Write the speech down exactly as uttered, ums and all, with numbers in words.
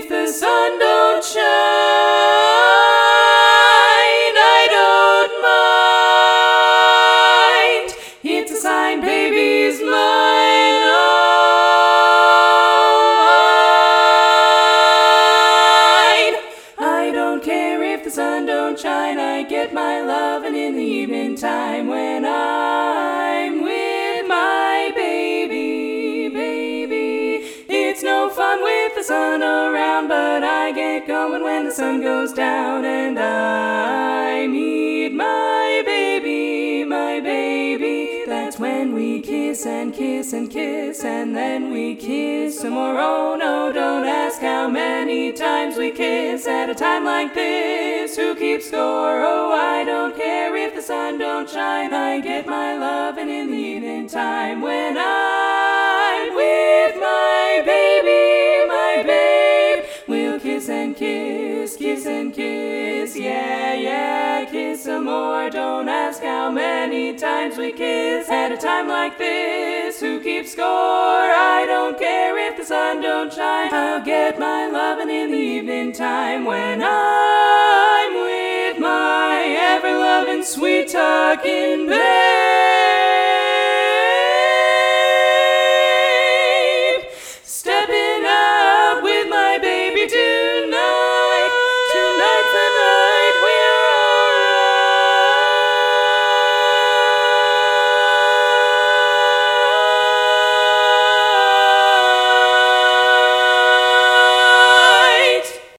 if the sun don't shine. I don't mind. It's a sign baby's mine. I don't care if the sun don't shine. I get my lovin' in the evening time when I'm with my baby, baby. It's no fun with the sun around, but I get going when the sun goes down, and I meet my baby, my baby. That's when we kiss and kiss and kiss, and then we kiss some more. Oh no, don't ask how many times we kiss at a time like this. Who keeps score? Oh, I don't care if the sun don't shine. I get my lovin' in the evening time when I'm with my baby, my babe. We'll kiss and kiss, kiss and kiss, yeah, yeah, kiss some more. Don't ask how many times we kiss at a time like this. Who keeps score? I don't care if the sun don't shine. I'll get my lovin' in the evening time when I'm with my ever-loving sweet talking babe.